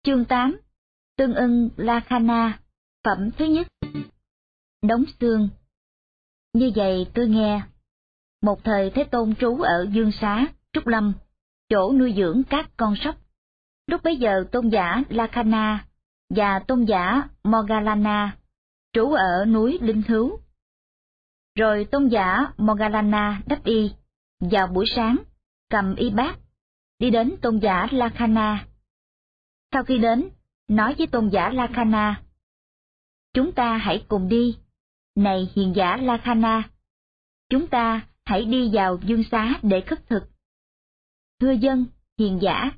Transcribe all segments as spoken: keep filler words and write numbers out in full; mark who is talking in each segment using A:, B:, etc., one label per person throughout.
A: Chương tám. Tương ưng Lakkhana. Phẩm thứ nhất. Đóng xương. Như vậy tôi nghe. Một thời Thế Tôn trú ở Dương Xá, Trúc Lâm, chỗ nuôi dưỡng các con sóc. Lúc bấy giờ tôn giả Lakkhana và tôn giả Moggallana trú ở núi Linh Thứu. Rồi tôn giả Moggallana đắp y, vào buổi sáng, cầm y bát, đi đến tôn giả Lakkhana. Sau khi đến, nói với tôn giả Lakkhana: Chúng ta hãy cùng đi, này hiền giả Lakkhana, chúng ta hãy đi vào Dương Xá để khất thực. Thưa dân, hiền giả.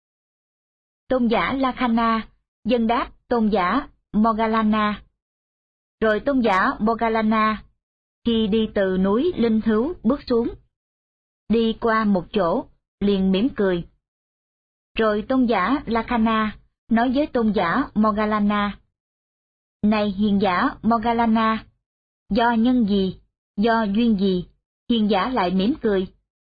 A: Tôn giả Lakkhana dâng đáp tôn giả Moggallana. Rồi tôn giả Moggallana khi đi từ núi Linh Thứu bước xuống, đi qua một chỗ, liền mỉm cười. Rồi tôn giả Lakkhana nói với tôn giả Moggallana: Này hiền giả Moggallana, do nhân gì, do duyên gì, hiền giả lại mỉm cười?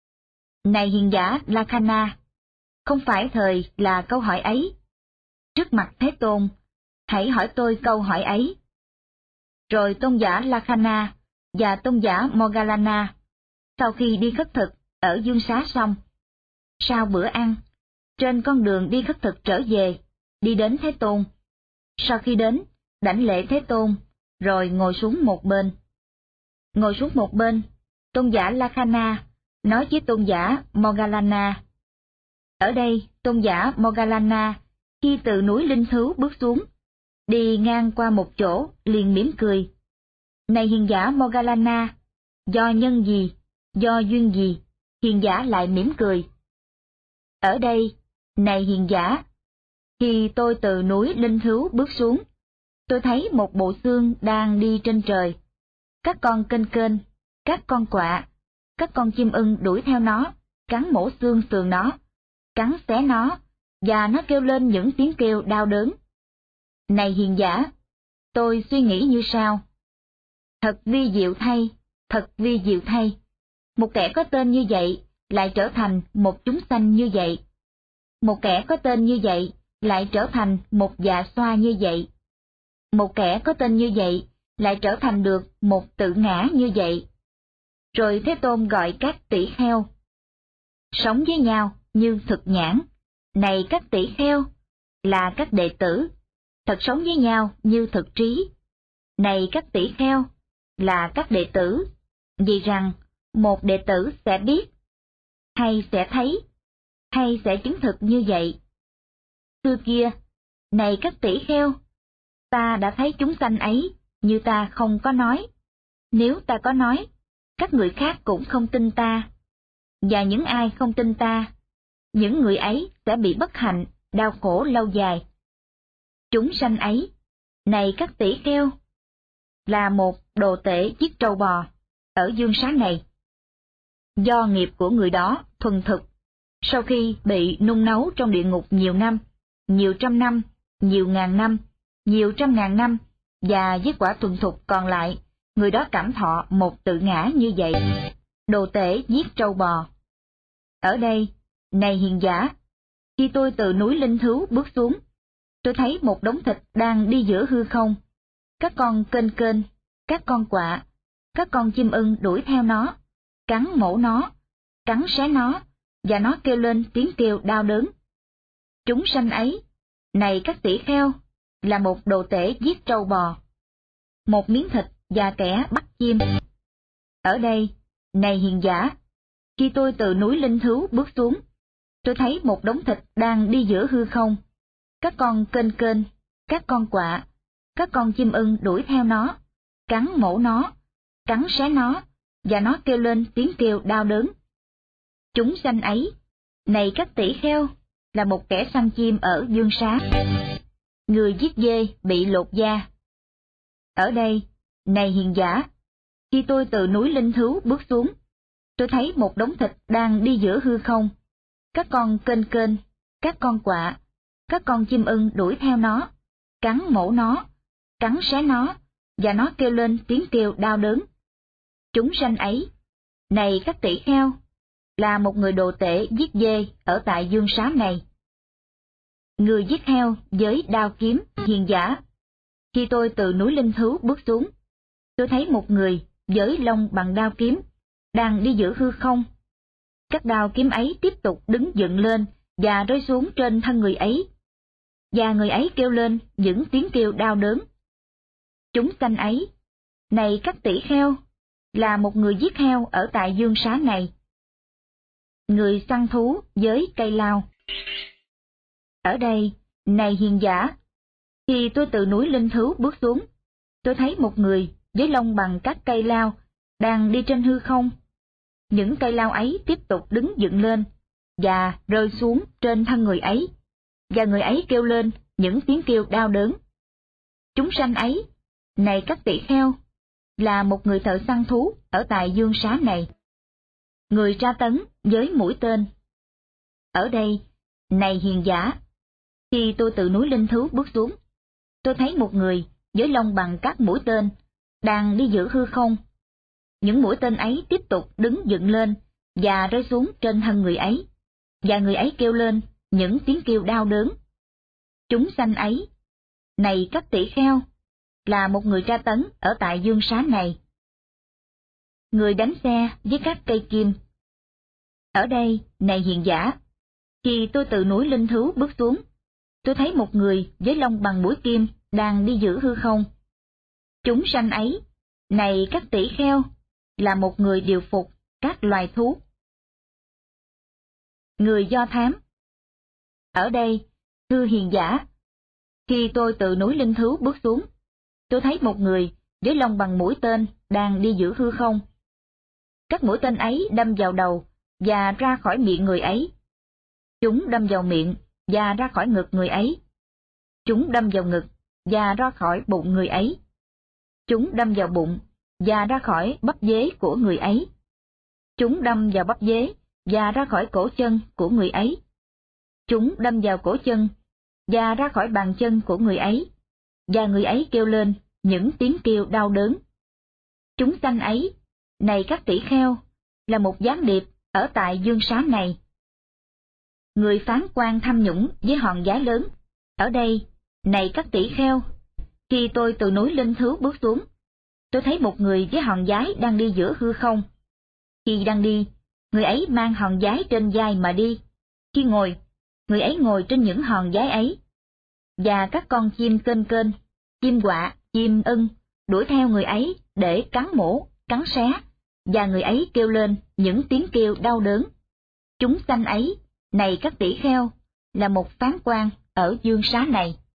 A: Này hiền giả Lakkhana, không phải thời là câu hỏi ấy. Trước mặt Thế Tôn, hãy hỏi tôi câu hỏi ấy. Rồi tôn giả Lakkhana và tôn giả Moggallana, sau khi đi khất thực ở Dương Xá xong, sau bữa ăn, trên con đường đi khất thực trở về, đi đến Thế Tôn. Sau khi đến, đảnh lễ Thế Tôn, rồi ngồi xuống một bên. Ngồi xuống một bên, tôn giả Lakkhana nói với tôn giả Moggallana. Ở đây, tôn giả Moggallana khi từ núi Linh Thứu bước xuống, đi ngang qua một chỗ, liền mỉm cười. Này hiền giả Moggallana, do nhân gì, do duyên gì, hiền giả lại mỉm cười? Ở đây, này hiền giả, khi tôi từ núi Linh Thứu bước xuống, tôi thấy một bộ xương đang đi trên trời. Các con kênh kênh, các con quạ, các con chim ưng đuổi theo nó, cắn mổ xương sườn nó, cắn xé nó, và nó kêu lên những tiếng kêu đau đớn. Này hiền giả, tôi suy nghĩ như sau. Thật vi diệu thay, thật vi diệu thay. Một kẻ có tên như vậy lại trở thành một chúng sanh như vậy. Một kẻ có tên như vậy lại trở thành một dạ xoa như vậy. Một kẻ có tên như vậy lại trở thành được một tự ngã như vậy. Rồi Thế Tôn gọi các tỷ kheo sống với nhau như thực nhãn. Này các tỷ kheo, là các đệ tử, thật sống với nhau như thực trí. Này các tỷ kheo, là các đệ tử, vì rằng một đệ tử sẽ biết, hay sẽ thấy, hay sẽ chứng thực như vậy. Xưa kia, này các tỷ kheo, ta đã thấy chúng sanh ấy như ta không có nói. Nếu ta có nói, các người khác cũng không tin ta. Và những ai không tin ta, những người ấy sẽ bị bất hạnh, đau khổ lâu dài. Chúng sanh ấy, này các tỷ kheo, là một đồ tể giết trâu bò ở Dương Xá này. Do nghiệp của người đó thuần thực, sau khi bị nung nấu trong địa ngục nhiều năm, nhiều trăm năm, nhiều ngàn năm, nhiều trăm ngàn năm, và với quả thuần thục còn lại, người đó cảm thọ một tự ngã như vậy. Đồ tể giết trâu bò. Ở đây, này hiền giả, khi tôi từ núi Linh Thứu bước xuống, tôi thấy một đống thịt đang đi giữa hư không. Các con kênh kênh, các con quạ, các con chim ưng đuổi theo nó, cắn mổ nó, cắn xé nó, và nó kêu lên tiếng kêu đau đớn. Chúng sanh ấy, này các tỷ kheo, là một đồ tể giết trâu bò, một miếng thịt và kẻ bắt chim. Ở đây, này hiền giả, khi tôi từ núi Linh Thứu bước xuống, tôi thấy một đống thịt đang đi giữa hư không. Các con kênh kênh, các con quạ, các con chim ưng đuổi theo nó, cắn mổ nó, cắn xé nó, và nó kêu lên tiếng kêu đau đớn. Chúng sanh ấy, này các tỷ kheo, là một kẻ săn chim ở Dương Xá. Người giết dê bị lột da. Ở đây, này hiền giả, khi tôi từ núi Linh Thứu bước xuống, tôi thấy một đống thịt đang đi giữa hư không. Các con kênh kênh, các con quạ, các con chim ưng đuổi theo nó, cắn mổ nó, cắn xé nó, và nó kêu lên tiếng kêu đau đớn. Chúng sanh ấy, này các tỷ kheo, là một người đồ tể giết dê ở tại Dương Xá này. Người giết heo với đao kiếm hiền giả. Khi tôi từ núi Linh Thứu bước xuống, tôi thấy một người với lông bằng đao kiếm, đang đi giữa hư không. Các đao kiếm ấy tiếp tục đứng dựng lên và rơi xuống trên thân người ấy, và người ấy kêu lên những tiếng kêu đau đớn. Chúng sanh ấy, này các tỷ kheo, là một người giết heo ở tại dương xá này. Người săn thú với cây lao. Ở đây, này hiền giả, khi tôi từ núi Linh Thứu bước xuống, tôi thấy một người với lông bằng các cây lao đang đi trên hư không. Những cây lao ấy tiếp tục đứng dựng lên và rơi xuống trên thân người ấy, và người ấy kêu lên những tiếng kêu đau đớn. Chúng sanh ấy, này các tỷ kheo, là một người thợ săn thú ở tại dương xá này. Người tra tấn với mũi tên. Ở đây, này hiền giả, khi tôi từ núi Linh Thứu bước xuống, tôi thấy một người với lông bằng các mũi tên đang đi giữa hư không. Những mũi tên ấy tiếp tục đứng dựng lên và rơi xuống trên thân người ấy, và người ấy kêu lên những tiếng kêu đau đớn. Chúng sanh ấy, này các tỷ kheo, là một người tra tấn ở tại dương xá này. Người đánh xe với các cây kim. Ở đây, này hiền giả, khi tôi từ núi Linh Thứu bước xuống, tôi thấy một người với lông bằng mũi kim đang đi giữa hư không. Chúng sanh ấy, này các tỷ kheo, là một người điều phục các loài thú. Người do thám. Ở đây, thưa hiền giả, khi tôi từ núi Linh Thứu bước xuống, tôi thấy một người với lông bằng mũi tên đang đi giữa hư không. Các mũi tên ấy đâm vào đầu và ra khỏi miệng người ấy. Chúng đâm vào miệng và ra khỏi ngực người ấy. Chúng đâm vào ngực và ra khỏi bụng người ấy. Chúng đâm vào bụng và ra khỏi bắp dế của người ấy. Chúng đâm vào bắp dế và ra khỏi cổ chân của người ấy. Chúng đâm vào cổ chân và ra khỏi bàn chân của người ấy, và người ấy kêu lên những tiếng kêu đau đớn. Chúng sanh ấy, này các tỷ kheo, là một gián điệp ở tại dương xá này. Người phán quan tham nhũng với hòn giá lớn. Ở đây, này các tỷ kheo, khi tôi từ núi Linh Thứu bước xuống, tôi thấy một người với hòn giái đang đi giữa hư không. Khi đang đi, người ấy mang hòn giái trên vai mà đi. Khi ngồi, người ấy ngồi trên những hòn giái ấy. Và các con chim kênh kênh, chim quạ, chim ưng, đuổi theo người ấy để cắn mổ, cắn xé, và người ấy kêu lên những tiếng kêu đau đớn. Chúng sanh ấy, này các tỷ kheo, là một phán quan ở dương xá này.